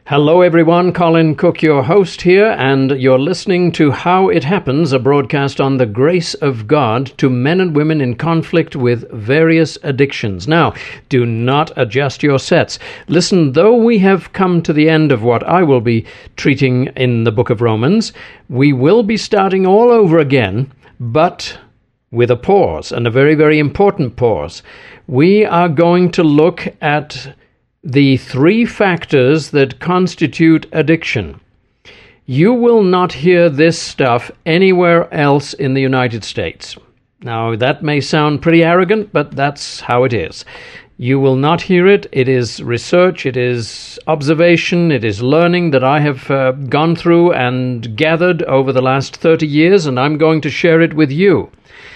Hello everyone, Colin Cook, your host here, and you're listening to How It Happens, a broadcast on the grace of God to men and women in conflict with various addictions. Now, do not adjust your sets. Listen, though we have come to the end of what I will be treating in the book of Romans, we will be starting all over again, but with a pause, and a very, very important pause. We are going to look at the three factors that constitute addiction. You will not hear this stuff anywhere else in the United States. Now, that may sound pretty arrogant, but that's how it is. You will not hear it. It is research, it is observation, it is learning that I have gone through and gathered over the last 30 years, and I'm going to share it with you.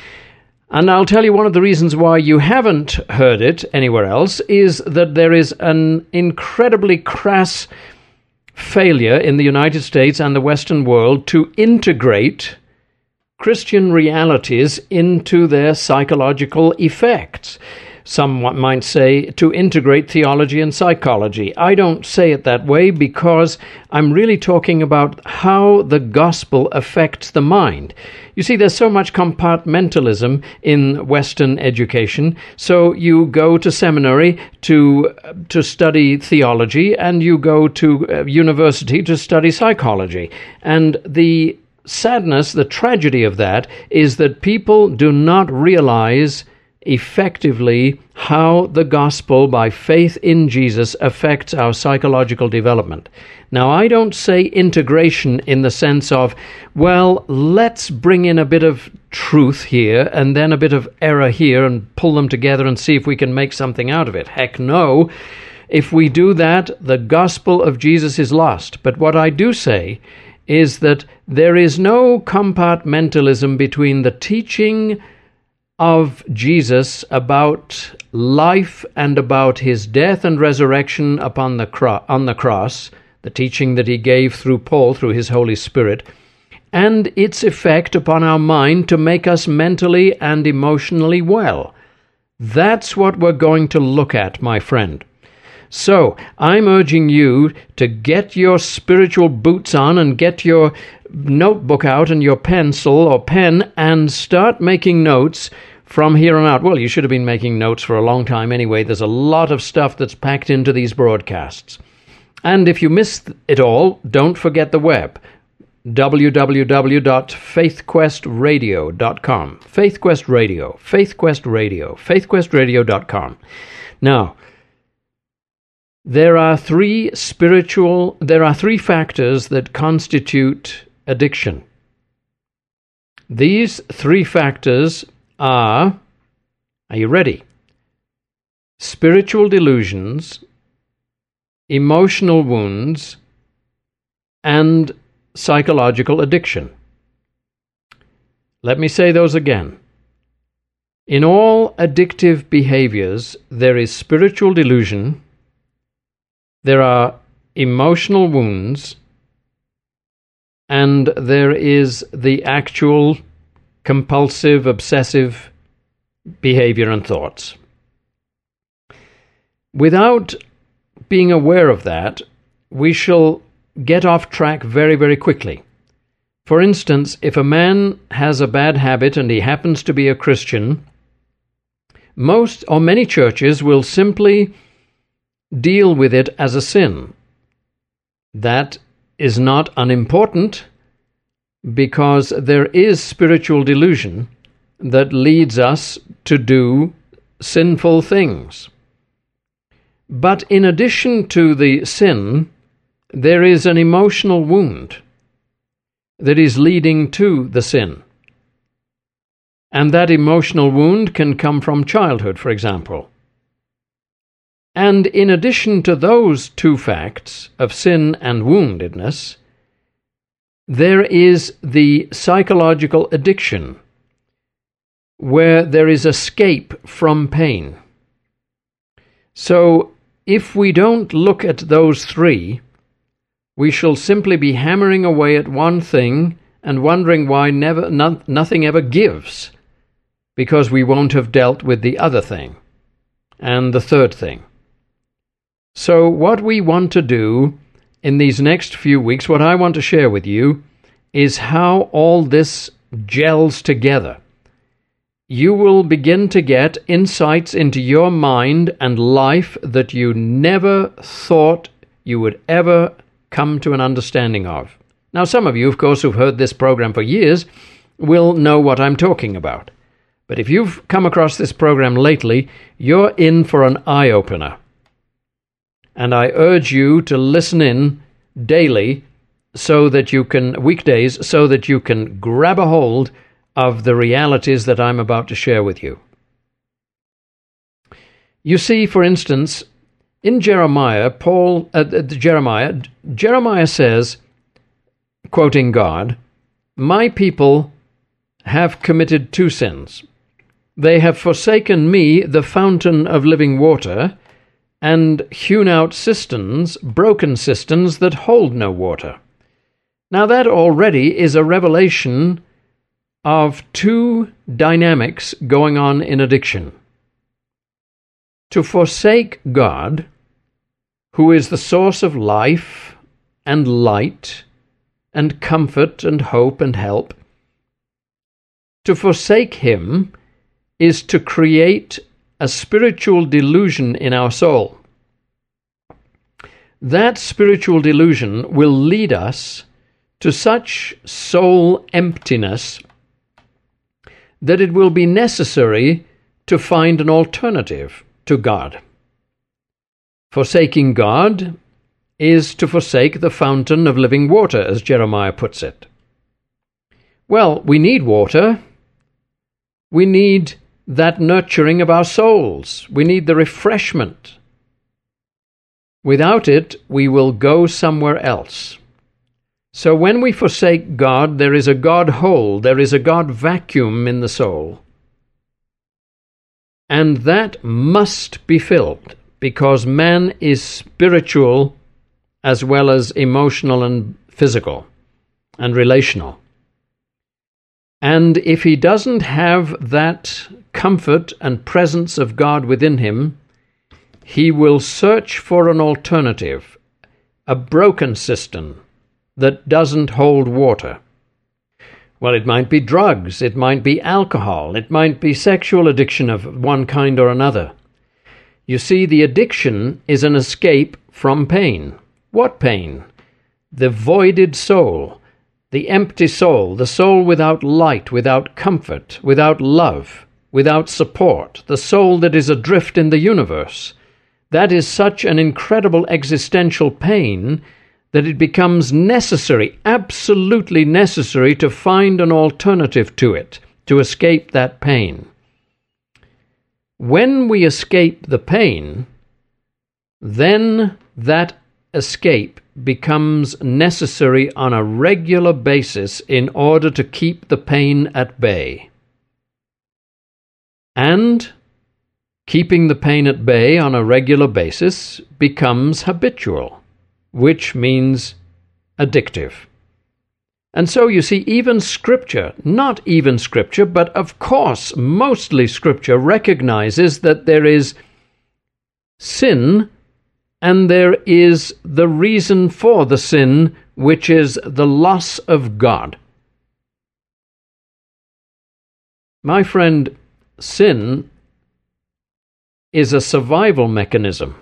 And I'll tell you one of the reasons why you haven't heard it anywhere else is that there is an incredibly crass failure in the United States and the Western world to integrate Christian realities into their psychological effects. Some might say to integrate theology and psychology. I don't say it that way because I'm really talking about how the gospel affects the mind. You see, there's so much compartmentalism in Western education. So you go to seminary to study theology, and you go to university to study psychology. And the sadness, the tragedy of that is that people do not realize effectively how the gospel by faith in Jesus affects our psychological development. Now, I don't say integration in the sense of, well, let's bring in a bit of truth here and then a bit of error here and pull them together and see if we can make something out of it. Heck no. If we do that, the gospel of Jesus is lost. But what I do say is that there is no compartmentalism between the teaching of Jesus about life and about his death and resurrection on the cross, the teaching that he gave through Paul, through his Holy Spirit, and its effect upon our mind to make us mentally and emotionally well. That's what we're going to look at, my friend. So, I'm urging you to get your spiritual boots on and get your notebook out and your pencil or pen and start making notes from here on out. Well, you should have been making notes for a long time anyway. There's a lot of stuff that's packed into these broadcasts. And if you missed it all, don't forget the web, www.faithquestradio.com. Faithquest Radio, faithquestradio.com. Now, there are three factors that constitute addiction. These three factors are you ready? Spiritual delusions, emotional wounds, and psychological addiction. Let me say those again. In all addictive behaviors, there is spiritual delusion, there are emotional wounds, and there is the actual compulsive, obsessive behavior and thoughts. Without being aware of that, we shall get off track very, very quickly. For instance, if a man has a bad habit and he happens to be a Christian, most or many churches will simply deal with it as a sin. That is not unimportant, because there is spiritual delusion that leads us to do sinful things. But in addition to the sin, there is an emotional wound that is leading to the sin. And that emotional wound can come from childhood, for example. And in addition to those two facts of sin and woundedness, there is the psychological addiction, where there is escape from pain. So, if we don't look at those three, we shall simply be hammering away at one thing and wondering why nothing ever gives, because we won't have dealt with the other thing and the third thing. So what we want to do in these next few weeks, what I want to share with you is how all this gels together. You will begin to get insights into your mind and life that you never thought you would ever come to an understanding of. Now, some of you, of course, who've heard this program for years will know what I'm talking about. But if you've come across this program lately, you're in for an eye-opener. And I urge you to listen in daily weekdays, so that you can grab a hold of the realities that I'm about to share with you. You see, for instance, in Jeremiah, Jeremiah says, quoting God, "My people have committed two sins. They have forsaken me, the fountain of living water, and hewn out cisterns, broken cisterns that hold no water." Now that already is a revelation of two dynamics going on in addiction. To forsake God, who is the source of life and light and comfort and hope and help, to forsake Him is to create a spiritual delusion in our soul. That spiritual delusion will lead us to such soul emptiness that it will be necessary to find an alternative to God. Forsaking God is to forsake the fountain of living water, as Jeremiah puts it. Well, we need water. We need that nurturing of our souls. We need the refreshment. Without it, we will go somewhere else. So when we forsake God, there is a God hole, there is a God vacuum in the soul. And that must be filled, because man is spiritual as well as emotional and physical and relational. And if he doesn't have that comfort and presence of God within him, he will search for an alternative, a broken cistern that doesn't hold water. Well, it might be drugs, it might be alcohol, it might be sexual addiction of one kind or another. You see, the addiction is an escape from pain. What pain? The voided soul, the empty soul, the soul without light, without comfort, without love, without support, the soul that is adrift in the universe. That is such an incredible existential pain that it becomes necessary, absolutely necessary, to find an alternative to it, to escape that pain. When we escape the pain, then that escape becomes necessary on a regular basis in order to keep the pain at bay. And keeping the pain at bay on a regular basis becomes habitual, which means addictive. And so you see, even Scripture, not even Scripture, but of course mostly Scripture, recognizes that there is sin and there is the reason for the sin, which is the loss of God. My friend, sin is a survival mechanism.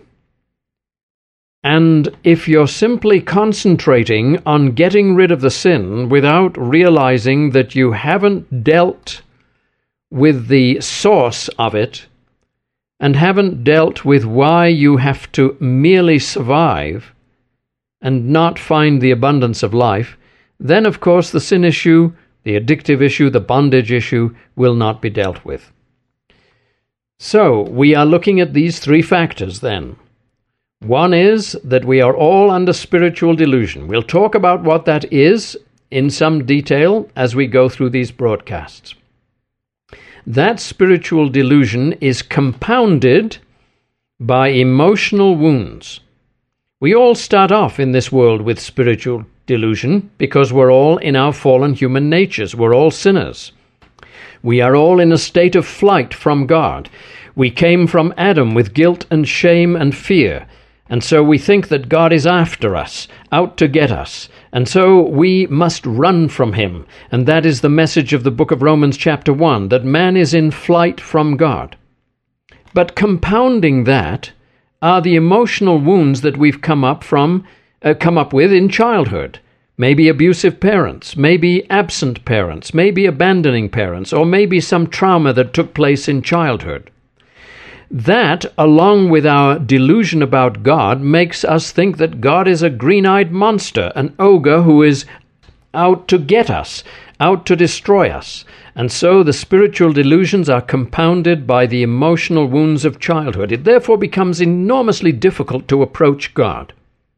And if you're simply concentrating on getting rid of the sin without realizing that you haven't dealt with the source of it and haven't dealt with why you have to merely survive and not find the abundance of life, then of course the sin issue, the addictive issue, the bondage issue will not be dealt with. So we are looking at these three factors then. One is that we are all under spiritual delusion. We'll talk about what that is in some detail as we go through these broadcasts. That spiritual delusion is compounded by emotional wounds. We all start off in this world with spiritual delusion because we're all in our fallen human natures. We're all sinners. We are all in a state of flight from God. We came from Adam with guilt and shame and fear. And so we think that God is after us, out to get us. And so we must run from him. And that is the message of the book of Romans chapter 1, that man is in flight from God. But compounding that are the emotional wounds that we've come up with in childhood. Maybe abusive parents, maybe absent parents, maybe abandoning parents, or maybe some trauma that took place in childhood. That, along with our delusion about God, makes us think that God is a green-eyed monster, an ogre who is out to get us, out to destroy us. And so the spiritual delusions are compounded by the emotional wounds of childhood. It therefore becomes enormously difficult to approach God.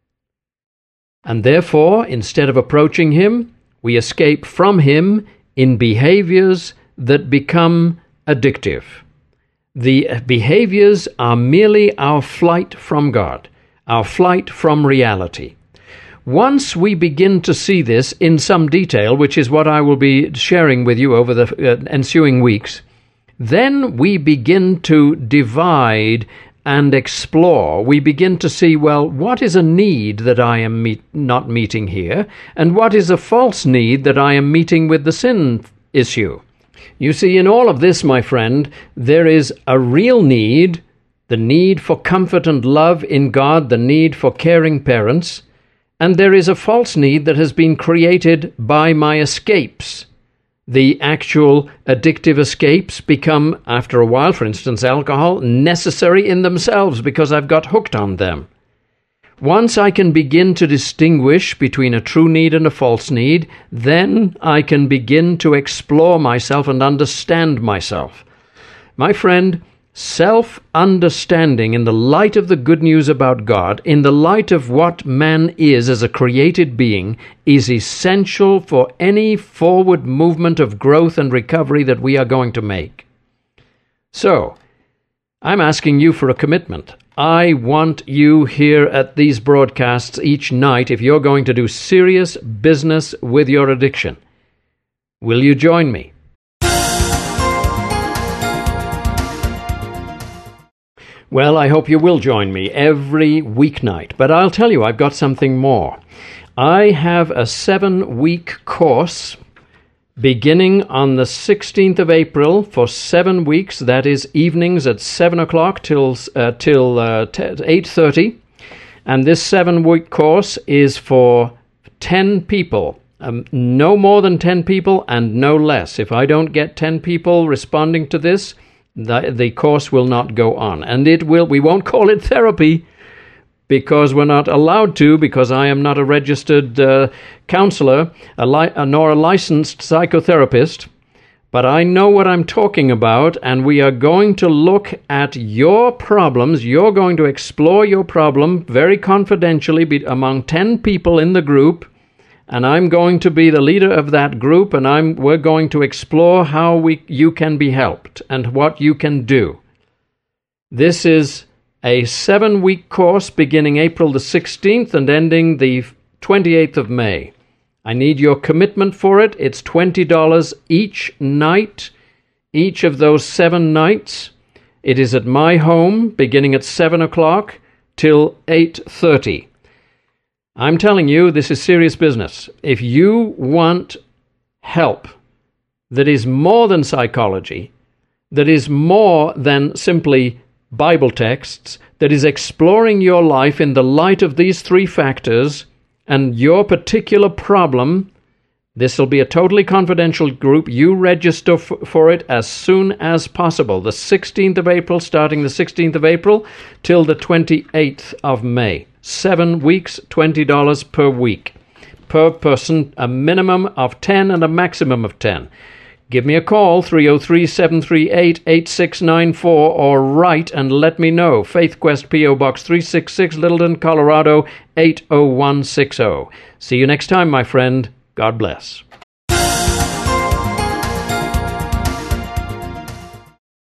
And therefore, instead of approaching him, we escape from him in behaviors that become addictive. The behaviors are merely our flight from God, our flight from reality. Once we begin to see this in some detail, which is what I will be sharing with you over the ensuing weeks, then we begin to divide and explore. We begin to see, well, what is a need that I am not meeting here, and what is a false need that I am meeting with the sin issue? You see, in all of this, my friend, there is a real need, the need for comfort and love in God, the need for caring parents, and there is a false need that has been created by my escapes. The actual addictive escapes become, after a while, for instance, alcohol, necessary in themselves because I've got hooked on them. Once I can begin to distinguish between a true need and a false need, then I can begin to explore myself and understand myself. My friend, self-understanding in the light of the good news about God, in the light of what man is as a created being, is essential for any forward movement of growth and recovery that we are going to make. So, I'm asking you for a commitment. I want you here at these broadcasts each night if you're going to do serious business with your addiction. Will you join me? Well, I hope you will join me every weeknight, but I'll tell you, I've got something more. I have a 7-week course beginning on the 16th of April for 7 weeks. That is evenings at 7 o'clock till 8:30. And this 7-week course is for 10 people. No more than 10 people and no less. If I don't get 10 people responding to this, the course will not go on. And we won't call it therapy, because we're not allowed to, because I am not a registered counselor, nor a licensed psychotherapist. But I know what I'm talking about, and we are going to look at your problems. You're going to explore your problem very confidentially among 10 people in the group, and I'm going to be the leader of that group, and we're going to explore how you can be helped and what you can do. This is a 7-week course beginning April the 16th and ending the 28th of May. I need your commitment for it. It's $20 each night, each of those 7 nights. It is at my home, beginning at 7 o'clock till 8:30. I'm telling you, this is serious business. If you want help that is more than psychology, that is more than simply Bible texts, that is exploring your life in the light of these 3 factors and your particular problem, this will be a totally confidential group. You register for it as soon as possible. The 16th of April, starting the 16th of April till the 28th of May. 7 weeks, $20 per week. Per person, a minimum of 10 and a maximum of 10. Give me a call, 303-738-8694, or write and let me know. Faith Quest, P.O. Box 366, Littleton, Colorado, 80160. See you next time, my friend. God bless.